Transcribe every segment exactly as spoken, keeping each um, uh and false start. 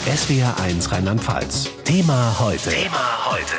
S W R eins Rheinland-Pfalz. Thema heute. Thema heute.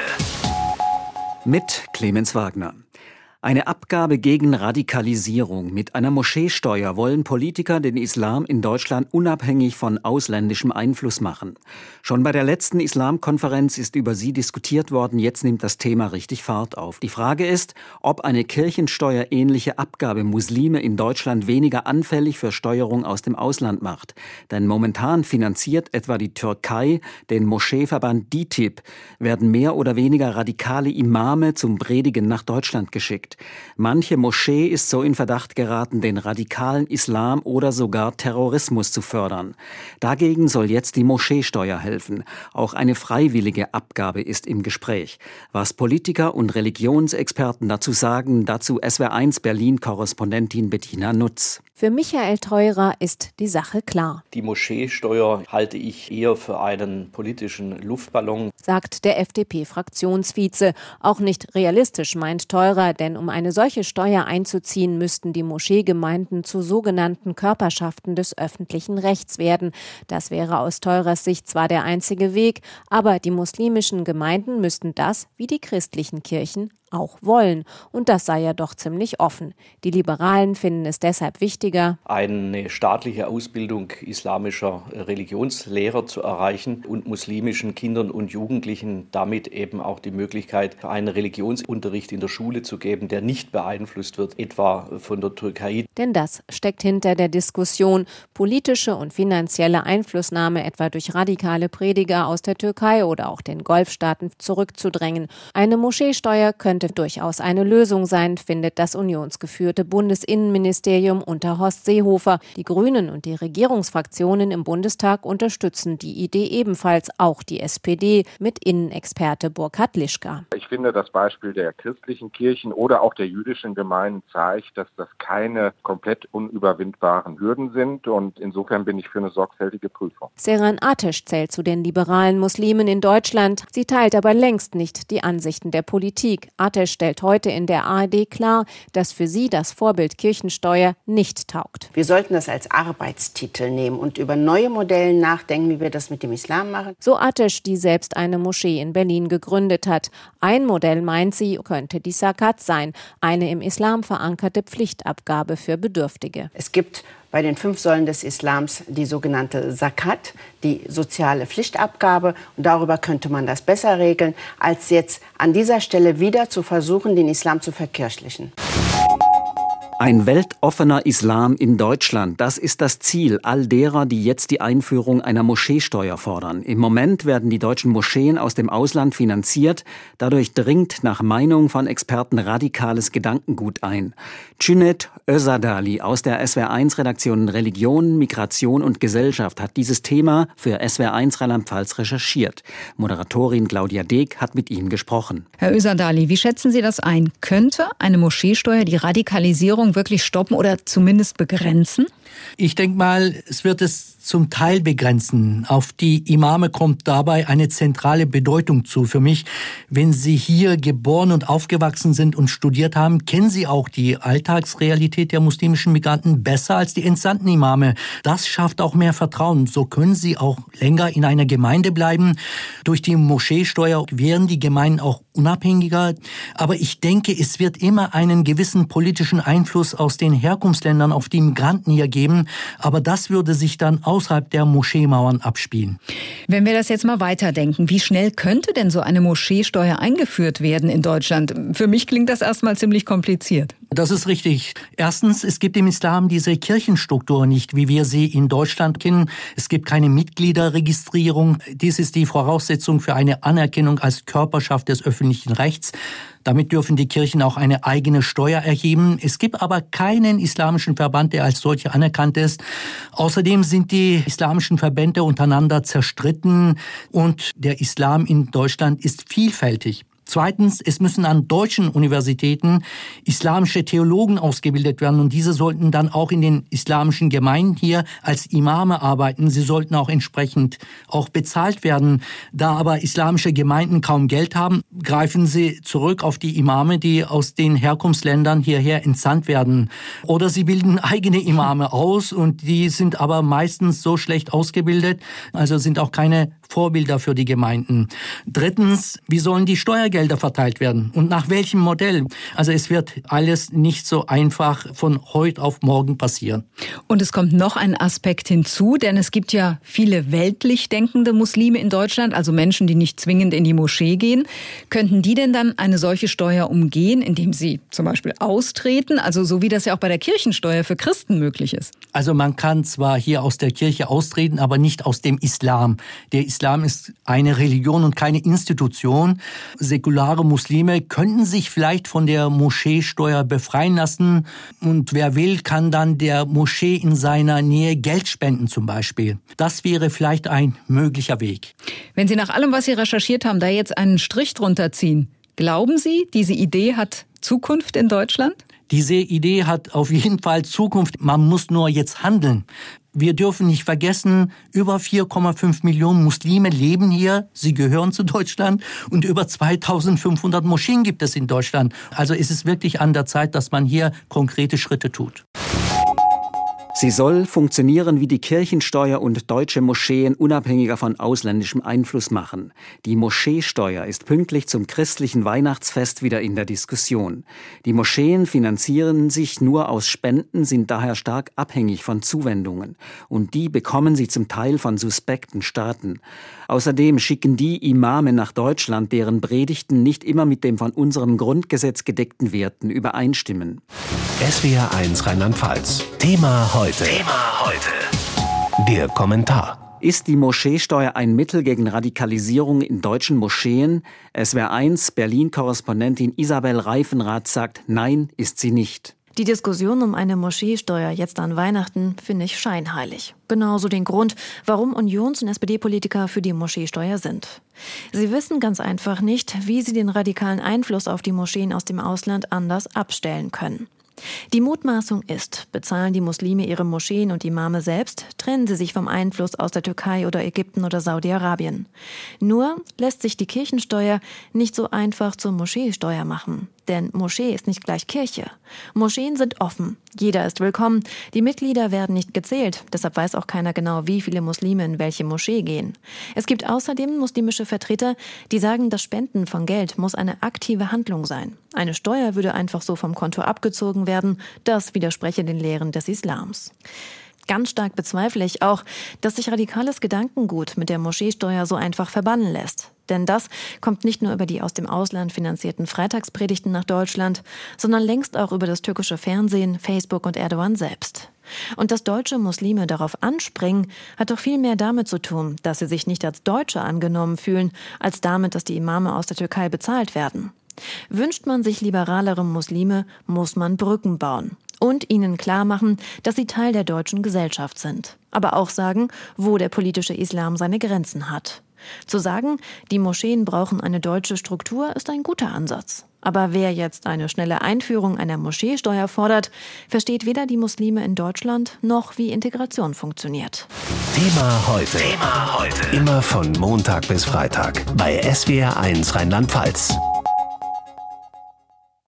Mit Clemens Wagner. Eine Abgabe gegen Radikalisierung. Mit einer Moscheesteuer wollen Politiker den Islam in Deutschland unabhängig von ausländischem Einfluss machen. Schon bei der letzten Islamkonferenz ist über sie diskutiert worden. Jetzt nimmt das Thema richtig Fahrt auf. Die Frage ist, ob eine Kirchensteuerähnliche Abgabe Muslime in Deutschland weniger anfällig für Steuerung aus dem Ausland macht. Denn momentan finanziert etwa die Türkei den Moscheeverband D I T I B, werden mehr oder weniger radikale Imame zum Predigen nach Deutschland geschickt. Manche Moschee ist so in Verdacht geraten, den radikalen Islam oder sogar Terrorismus zu fördern. Dagegen soll jetzt die Moscheesteuer helfen. Auch eine freiwillige Abgabe ist im Gespräch. Was Politiker und Religionsexperten dazu sagen, dazu S W R eins Berlin-Korrespondentin Bettina Nutz. Für Michael Theurer ist die Sache klar. Die Moscheesteuer halte ich eher für einen politischen Luftballon, sagt der F D P-Fraktionsvize. Auch nicht realistisch, meint Theurer, denn um eine solche Steuer einzuziehen, müssten die Moscheegemeinden zu sogenannten Körperschaften des öffentlichen Rechts werden. Das wäre aus Theurers Sicht zwar der einzige Weg, aber die muslimischen Gemeinden müssten das, wie die christlichen Kirchen, auch wollen. Und das sei ja doch ziemlich offen. Die Liberalen finden es deshalb wichtiger, eine staatliche Ausbildung islamischer Religionslehrer zu erreichen und muslimischen Kindern und Jugendlichen damit eben auch die Möglichkeit, einen Religionsunterricht in der Schule zu geben, der nicht beeinflusst wird, etwa von der Türkei. Denn das steckt hinter der Diskussion. Politische und finanzielle Einflussnahme etwa durch radikale Prediger aus der Türkei oder auch den Golfstaaten zurückzudrängen. Eine Moscheesteuer könnte durchaus eine Lösung sein, findet das unionsgeführte Bundesinnenministerium unter Horst Seehofer. Die Grünen und die Regierungsfraktionen im Bundestag unterstützen die Idee ebenfalls, auch die S P D mit Innenexperte Burkhard Lischka. Ich finde, das Beispiel der christlichen Kirchen oder auch der jüdischen Gemeinden zeigt, dass das keine komplett unüberwindbaren Hürden sind, und insofern bin ich für eine sorgfältige Prüfung. Seren Ateş zählt zu den liberalen Muslimen in Deutschland. Sie teilt aber längst nicht die Ansichten der Politik. Ateş stellt heute in der A R D klar, dass für sie das Vorbild Kirchensteuer nicht taugt. Wir sollten das als Arbeitstitel nehmen und über neue Modelle nachdenken, wie wir das mit dem Islam machen. So Ateş, die selbst eine Moschee in Berlin gegründet hat. Ein Modell, meint sie, könnte die Zakat sein, eine im Islam verankerte Pflichtabgabe für Bedürftige. Es gibt bei den fünf Säulen des Islams die sogenannte Zakat, die soziale Pflichtabgabe. Und darüber könnte man das besser regeln, als jetzt an dieser Stelle wieder zu versuchen, den Islam zu verkirchlichen. Ein weltoffener Islam in Deutschland, das ist das Ziel all derer, die jetzt die Einführung einer Moscheesteuer fordern. Im Moment werden die deutschen Moscheen aus dem Ausland finanziert. Dadurch dringt nach Meinung von Experten radikales Gedankengut ein. Cüneyt Özdağli aus der S W R eins Redaktion Religion, Migration und Gesellschaft hat dieses Thema für S W R eins Rheinland-Pfalz recherchiert. Moderatorin Claudia Deek hat mit ihm gesprochen. Herr Özdağli, wie schätzen Sie das ein? Könnte eine Moscheesteuer die Radikalisierung wirklich stoppen oder zumindest begrenzen? Ich denke mal, es wird es zum Teil begrenzen. Auf die Imame kommt dabei eine zentrale Bedeutung zu. Für mich, wenn sie hier geboren und aufgewachsen sind und studiert haben, kennen sie auch die Alltagsrealität der muslimischen Migranten besser als die entsandten Imame. Das schafft auch mehr Vertrauen. So können sie auch länger in einer Gemeinde bleiben. Durch die Moscheesteuer wären die Gemeinden auch unabhängiger. Aber ich denke, es wird immer einen gewissen politischen Einfluss aus den Herkunftsländern auf die Migranten hier geben. Aber das würde sich dann außerhalb der Moscheemauern abspielen. Wenn wir das jetzt mal weiterdenken, wie schnell könnte denn so eine Moscheesteuer eingeführt werden in Deutschland? Für mich klingt das erstmal ziemlich kompliziert. Das ist richtig. Erstens, es gibt im Islam diese Kirchenstruktur nicht, wie wir sie in Deutschland kennen. Es gibt keine Mitgliederregistrierung. Dies ist die Voraussetzung für eine Anerkennung als Körperschaft des öffentlichen Rechts. Damit dürfen die Kirchen auch eine eigene Steuer erheben. Es gibt aber keinen islamischen Verband, der als solcher anerkannt ist. Außerdem sind die islamischen Verbände untereinander zerstritten und der Islam in Deutschland ist vielfältig. Zweitens, es müssen an deutschen Universitäten islamische Theologen ausgebildet werden und diese sollten dann auch in den islamischen Gemeinden hier als Imame arbeiten. Sie sollten auch entsprechend auch bezahlt werden. Da aber islamische Gemeinden kaum Geld haben, greifen sie zurück auf die Imame, die aus den Herkunftsländern hierher entsandt werden. Oder sie bilden eigene Imame aus und die sind aber meistens so schlecht ausgebildet, also sind auch keine Vorbilder für die Gemeinden. Drittens, wie sollen die Steuergelder verteilt werden und nach welchem Modell? Also es wird alles nicht so einfach von heute auf morgen passieren. Und es kommt noch ein Aspekt hinzu, denn es gibt ja viele weltlich denkende Muslime in Deutschland, also Menschen, die nicht zwingend in die Moschee gehen. Könnten die denn dann eine solche Steuer umgehen, indem sie zum Beispiel austreten, also so wie das ja auch bei der Kirchensteuer für Christen möglich ist? Also man kann zwar hier aus der Kirche austreten, aber nicht aus dem Islam. Der Islam ist eine Religion und keine Institution. Säkulare Muslime könnten sich vielleicht von der Moscheesteuer befreien lassen und wer will, kann dann der Moschee in seiner Nähe Geld spenden zum Beispiel. Das wäre vielleicht ein möglicher Weg. Wenn Sie nach allem, was Sie recherchiert haben, da jetzt einen Strich drunter ziehen, glauben Sie, diese Idee hat Zukunft in Deutschland? Diese Idee hat auf jeden Fall Zukunft. Man muss nur jetzt handeln. Wir dürfen nicht vergessen, über vier Komma fünf Millionen Muslime leben hier. Sie gehören zu Deutschland und über zweitausendfünfhundert Moscheen gibt es in Deutschland. Also ist es wirklich an der Zeit, dass man hier konkrete Schritte tut. Sie soll funktionieren wie die Kirchensteuer und deutsche Moscheen unabhängiger von ausländischem Einfluss machen. Die Moscheesteuer ist pünktlich zum christlichen Weihnachtsfest wieder in der Diskussion. Die Moscheen finanzieren sich nur aus Spenden, sind daher stark abhängig von Zuwendungen. Und die bekommen sie zum Teil von suspekten Staaten. Außerdem schicken die Imame nach Deutschland, deren Predigten nicht immer mit dem von unserem Grundgesetz gedeckten Werten übereinstimmen. S W R eins Rheinland-Pfalz. Thema heute. Thema heute. Der Kommentar. Ist die Moscheesteuer ein Mittel gegen Radikalisierung in deutschen Moscheen? S W R eins Berlin-Korrespondentin Isabel Reifenrath sagt, nein, ist sie nicht. Die Diskussion um eine Moscheesteuer jetzt an Weihnachten finde ich scheinheilig. Genauso den Grund, warum Unions- und S P D-Politiker für die Moscheesteuer sind. Sie wissen ganz einfach nicht, wie sie den radikalen Einfluss auf die Moscheen aus dem Ausland anders abstellen können. Die Mutmaßung ist, bezahlen die Muslime ihre Moscheen und Imame selbst, trennen sie sich vom Einfluss aus der Türkei oder Ägypten oder Saudi-Arabien. Nur lässt sich die Kirchensteuer nicht so einfach zur Moscheesteuer machen. Denn Moschee ist nicht gleich Kirche. Moscheen sind offen. Jeder ist willkommen. Die Mitglieder werden nicht gezählt. Deshalb weiß auch keiner genau, wie viele Muslime in welche Moschee gehen. Es gibt außerdem muslimische Vertreter, die sagen, das Spenden von Geld muss eine aktive Handlung sein. Eine Steuer würde einfach so vom Konto abgezogen werden. Das widerspreche den Lehren des Islams. Ganz stark bezweifle ich auch, dass sich radikales Gedankengut mit der Moscheesteuer so einfach verbannen lässt. Denn das kommt nicht nur über die aus dem Ausland finanzierten Freitagspredigten nach Deutschland, sondern längst auch über das türkische Fernsehen, Facebook und Erdogan selbst. Und dass deutsche Muslime darauf anspringen, hat doch viel mehr damit zu tun, dass sie sich nicht als Deutsche angenommen fühlen, als damit, dass die Imame aus der Türkei bezahlt werden. Wünscht man sich liberalere Muslime, muss man Brücken bauen. Und ihnen klar machen, dass sie Teil der deutschen Gesellschaft sind. Aber auch sagen, wo der politische Islam seine Grenzen hat. Zu sagen, die Moscheen brauchen eine deutsche Struktur, ist ein guter Ansatz. Aber wer jetzt eine schnelle Einführung einer Moscheesteuer fordert, versteht weder die Muslime in Deutschland noch wie Integration funktioniert. Thema heute. Thema heute. Immer von Montag bis Freitag bei S W R eins Rheinland-Pfalz.